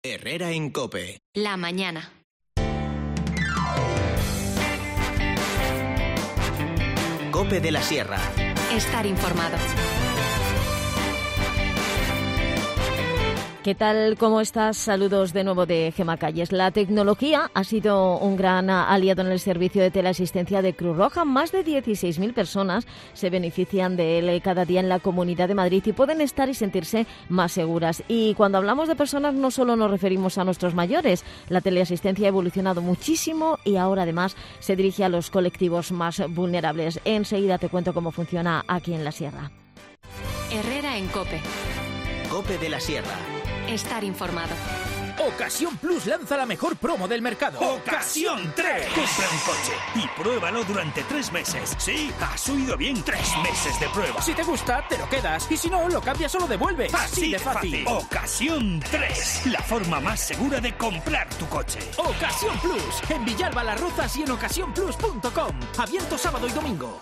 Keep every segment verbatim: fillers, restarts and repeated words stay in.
Herrera en COPE. La mañana. COPE de la Sierra. Estar informado. ¿Qué tal? ¿Cómo estás? Saludos de nuevo de Gemma Calles. La tecnología ha sido un gran aliado en el servicio de teleasistencia de Cruz Roja. Más de dieciséis mil personas se benefician de él cada día en la Comunidad de Madrid y pueden estar y sentirse más seguras. Y cuando hablamos de personas no solo nos referimos a nuestros mayores. La teleasistencia ha evolucionado muchísimo y ahora además se dirige a los colectivos más vulnerables. Enseguida te cuento cómo funciona aquí en la Sierra. Herrera en COPE. COPE de la Sierra. Estar informado. Ocasión Plus lanza la mejor promo del mercado. ¡Ocasión tres! Compra un coche y pruébalo durante tres meses. Sí, has oído bien, tres meses de prueba. Si te gusta, te lo quedas. Y si no, lo cambias o lo devuelves. Así de fácil. Ocasión tres. La forma más segura de comprar tu coche. Ocasión Plus. En Villalba Las Rozas y en ocasión plus punto com. Abierto sábado y domingo.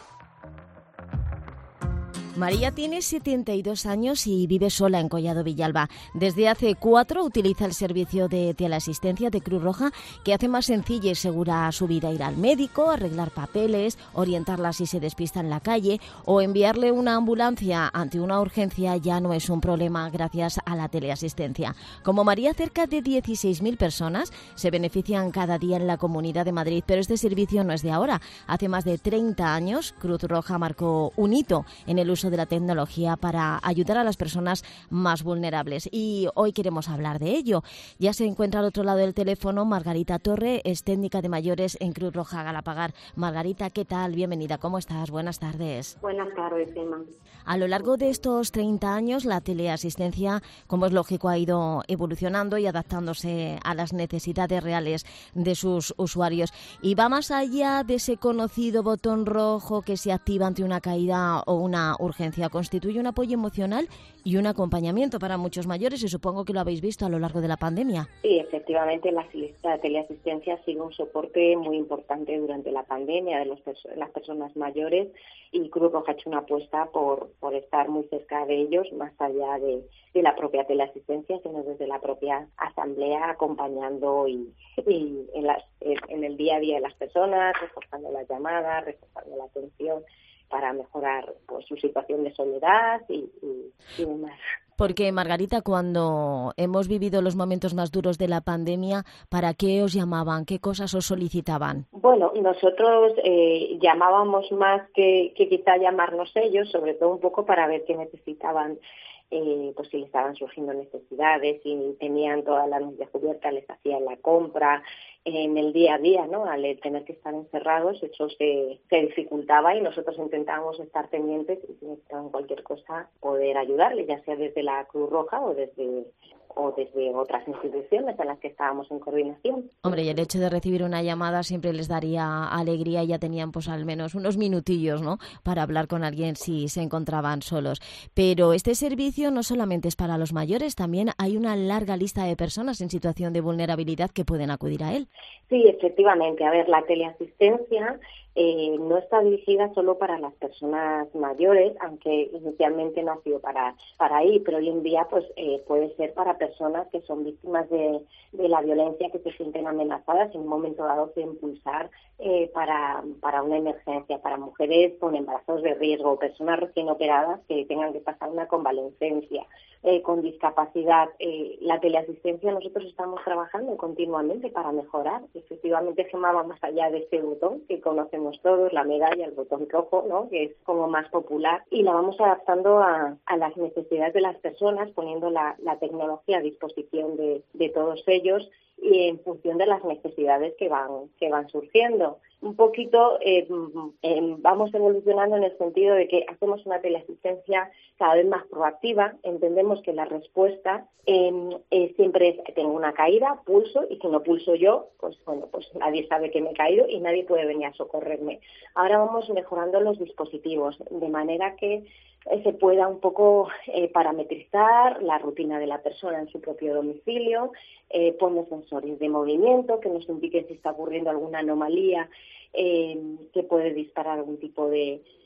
María tiene setenta y dos años y vive sola en Collado Villalba. Desde hace cuatro utiliza el servicio de teleasistencia de Cruz Roja, que hace más sencilla y segura su vida: ir al médico, arreglar papeles, orientarla si se despista en la calle o enviarle una ambulancia ante una urgencia. Ya no es un problema gracias a la teleasistencia. Como María, cerca de dieciséis mil personas se benefician cada día en la Comunidad de Madrid, pero este servicio no es de ahora. Hace más de treinta años Cruz Roja marcó un hito en el uso de la tecnología para ayudar a las personas más vulnerables, y hoy queremos hablar de ello. Ya se encuentra al otro lado del teléfono Margarita Torre, es técnica de mayores en Cruz Roja Galapagar. Margarita, ¿qué tal? Bienvenida, ¿cómo estás? Buenas tardes. Buenas tardes, Emma. A lo largo de estos treinta años, la teleasistencia, como es lógico, ha ido evolucionando y adaptándose a las necesidades reales de sus usuarios, y va más allá de ese conocido botón rojo que se activa ante una caída o una urgencia. Constituye un apoyo emocional y un acompañamiento para muchos mayores, y supongo que lo habéis visto a lo largo de la pandemia. Sí, efectivamente, la, la teleasistencia ha sido un soporte muy importante durante la pandemia de los, las personas mayores, y Cruz Roja ha hecho una apuesta por, por estar muy cerca de ellos, más allá de, de la propia teleasistencia, sino desde la propia asamblea, acompañando y, y en, las, en el día a día de las personas, reforzando las llamadas, reforzando la atención, para mejorar pues su situación de soledad y, y, y demás. Porque, Margarita, cuando hemos vivido los momentos más duros de la pandemia, ¿para qué os llamaban? ¿Qué cosas os solicitaban? Bueno, nosotros eh, llamábamos más que, que quizá llamarnos ellos, sobre todo un poco para ver qué necesitaban. Eh, pues si les estaban surgiendo necesidades, si tenían toda la noche cubierta, les hacían la compra. En el día a día, ¿no? Al tener que estar encerrados, eso se, se dificultaba, y nosotros intentábamos estar pendientes y si necesitaban cualquier cosa poder ayudarles, ya sea desde la Cruz Roja o desde o desde otras instituciones en las que estábamos en coordinación. Hombre, y el hecho de recibir una llamada siempre les daría alegría, y ya tenían pues al menos unos minutillos, ¿no?, para hablar con alguien si se encontraban solos. Pero este servicio no solamente es para los mayores, también hay una larga lista de personas en situación de vulnerabilidad que pueden acudir a él. Sí, efectivamente. A ver, la teleasistencia eh, no está dirigida solo para las personas mayores, aunque inicialmente no ha sido para para ahí, pero hoy en día pues eh, puede ser para personas que son víctimas de, de la violencia, que se sienten amenazadas, en un momento dado se impulsar eh, para, para una emergencia, para mujeres con embarazos de riesgo, personas recién operadas que tengan que pasar una convalecencia, eh, con discapacidad. Eh, la teleasistencia nosotros estamos trabajando continuamente para mejorar. Efectivamente, Gemma va más allá de ese botón que conocemos todos, la medalla, el botón rojo, ¿no?, que es como más popular, y la vamos adaptando a, a las necesidades de las personas, poniendo la, la tecnología a disposición de, de todos ellos, y en función de las necesidades que van que van surgiendo. Un poquito eh, eh, vamos evolucionando en el sentido de que hacemos una teleasistencia cada vez más proactiva. Entendemos que la respuesta eh, eh, siempre es que tengo una caída, pulso, y si no pulso yo, pues bueno, pues nadie sabe que me he caído y nadie puede venir a socorrerme. Ahora vamos mejorando los dispositivos de manera que se pueda un poco eh, parametrizar la rutina de la persona en su propio domicilio, eh, pone sensores de movimiento que nos indiquen si está ocurriendo alguna anomalía eh, que puede disparar algún tipo de,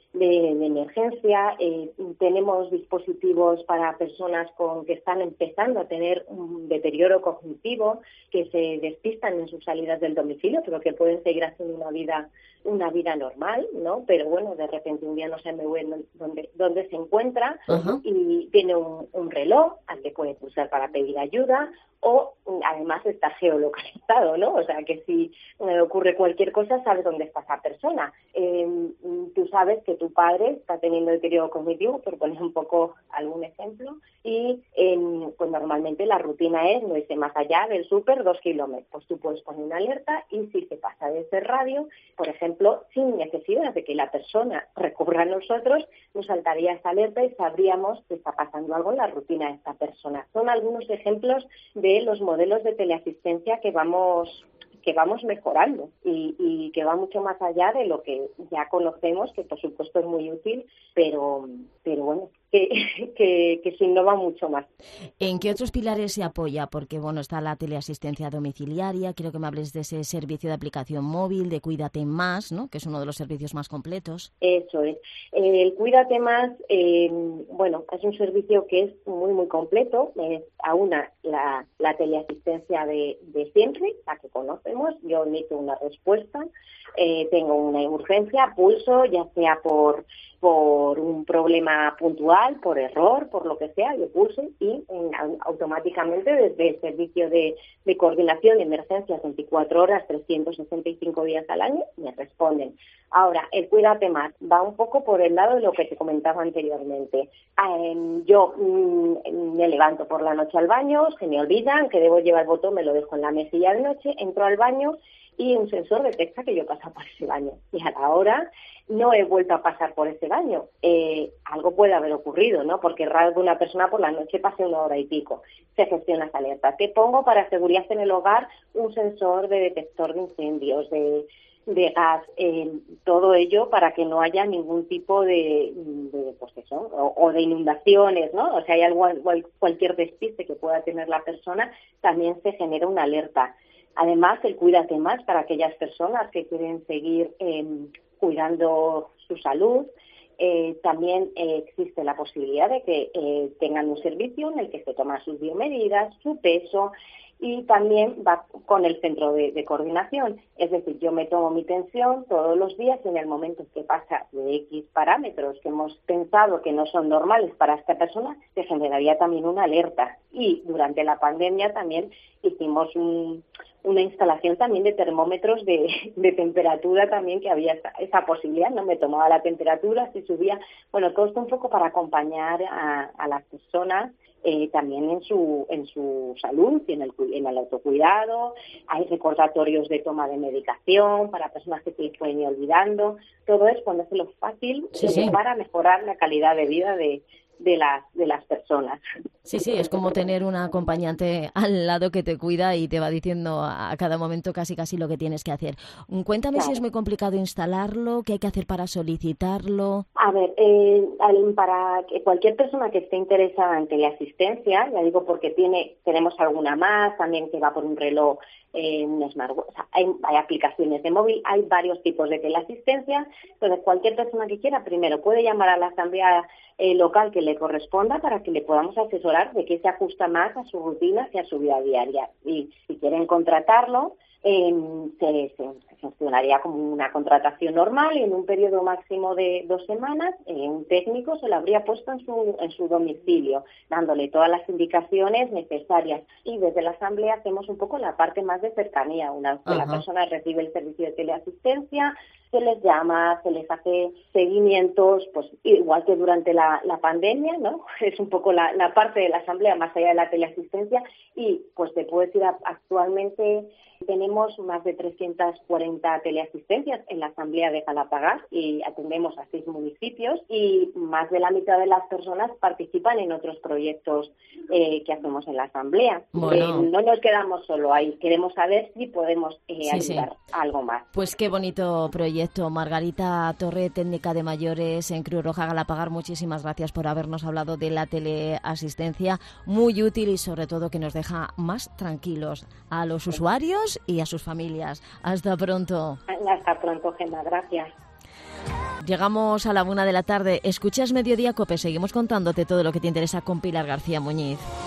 de, de emergencia. Eh, tenemos dispositivos para personas con que están empezando a tener un deterioro cognitivo, que se despistan en sus salidas del domicilio, pero que pueden seguir haciendo una vida una vida normal, ¿no? Pero bueno, de repente un día no sabe muy bien dónde, dónde se encuentra. Uh-huh. Y tiene un, un reloj al que puede pulsar para pedir ayuda, o además está geolocalizado, ¿no? O sea, que si eh, ocurre cualquier cosa, sabes dónde está esa persona. Eh, tú sabes que tu padre está teniendo deterioro cognitivo, por poner un poco algún ejemplo, y eh, pues normalmente la rutina es no irse más allá del súper dos kilómetros. Pues tú puedes poner una alerta y si se pasa de ese radio, por ejemplo, sin necesidad de que la persona recurra a nosotros, nos saltaría esa alerta y sabríamos que está pasando algo en la rutina de esta persona. Son algunos ejemplos de los modelos de teleasistencia que vamos que vamos mejorando y, y que va mucho más allá de lo que ya conocemos, que por supuesto es muy útil, pero pero bueno, que, que, que se innova mucho más. ¿En qué otros pilares se apoya? Porque bueno, está la teleasistencia domiciliaria, quiero que me hables de ese servicio de aplicación móvil, de Cuídate Más, ¿no? Que es uno de los servicios más completos. Eso es. El Cuídate Más, eh, bueno, es un servicio que es muy, muy completo. Es aúna la, la teleasistencia de, de siempre, la que conocemos. Yo emito una respuesta, eh, tengo una urgencia, pulso, ya sea por por un problema puntual, por error, por lo que sea, yo pulso y en, automáticamente desde el servicio de, de coordinación de emergencias veinticuatro horas, trescientos sesenta y cinco días al año, me responden. Ahora, el Cuídate Más va un poco por el lado de lo que te comentaba anteriormente. Eh, yo mm, me levanto por la noche al baño, se me olvidan que debo llevar el botón, me lo dejo en la mesilla de noche, entro al baño y un sensor detecta que yo paso por ese baño. Y a la hora no he vuelto a pasar por ese baño. Eh, algo puede haber ocurrido, ¿no? Porque es raro que una persona por la noche pase una hora y pico. Se gestiona esa alerta. Te pongo para seguridad en el hogar un sensor de detector de incendios, de, de gas, eh, todo ello para que no haya ningún tipo de, de pues eso, o, o de inundaciones, ¿no? O sea, hay algo, cualquier despiste que pueda tener la persona, también se genera una alerta. Además, el Cuídate Más para aquellas personas que quieren seguir eh, cuidando su salud. Eh, también eh, existe la posibilidad de que eh, tengan un servicio en el que se toman sus biomedidas, su peso, y también va con el centro de, de coordinación. Es decir, yo me tomo mi tensión todos los días y en el momento que pasa de X parámetros que hemos pensado que no son normales para esta persona, se generaría también una alerta. Y durante la pandemia también hicimos un, una instalación también de termómetros de, de temperatura también, que había esa, esa posibilidad, no me tomaba la temperatura, si subía, bueno, todo esto un poco para acompañar a, a las personas eh, también en su en su salud y en el, en el autocuidado. Hay recordatorios de toma de medicación para personas que se pueden ir olvidando. Todo es ponérselo fácil sí, sí. para mejorar la calidad de vida de de las de las personas. Sí, sí, es como tener un acompañante al lado que te cuida y te va diciendo a cada momento casi casi lo que tienes que hacer. Cuéntame claro. si es muy complicado instalarlo, qué hay que hacer para solicitarlo. A ver, eh, para que cualquier persona que esté interesada en teleasistencia, ya digo porque tiene tenemos alguna más, también que va por un reloj, eh, un smartwatch, o sea, hay, hay aplicaciones de móvil, hay varios tipos de teleasistencia. Entonces, cualquier persona que quiera, primero puede llamar a la asamblea eh, local que le corresponda para que le podamos asesorar de qué se ajusta más a su rutina y a su vida diaria. Y si quieren contratarlo, eh, se, se, se gestionaría como una contratación normal y en un periodo máximo de dos semanas eh, un técnico se lo habría puesto en su, en su domicilio, dándole todas las indicaciones necesarias. Y desde la asamblea hacemos un poco la parte más de cercanía. Una vez que Ajá. la persona recibe el servicio de teleasistencia, se les llama, se les hace seguimientos, pues igual que durante la, la pandemia, ¿no? Es un poco la, la parte de la asamblea más allá de la teleasistencia y pues te puedo decir actualmente tenemos más de trescientas cuarenta teleasistencias en la asamblea de Galapagar y atendemos a seis municipios y más de la mitad de las personas participan en otros proyectos eh, que hacemos en la asamblea. Bueno. Eh, no nos quedamos solo ahí, queremos saber si podemos eh, sí, ayudar sí. a algo más. Pues qué bonito proyecto. Margarita Torre, técnica de mayores en Cruz Roja Galapagar, muchísimas gracias por habernos hablado de la teleasistencia, muy útil y sobre todo que nos deja más tranquilos a los usuarios y a sus familias. Hasta pronto. Hasta pronto, Gemma. Gracias. Llegamos a la una de la tarde. Escuchas Mediodía Cope. Seguimos contándote todo lo que te interesa con Pilar García Muñiz.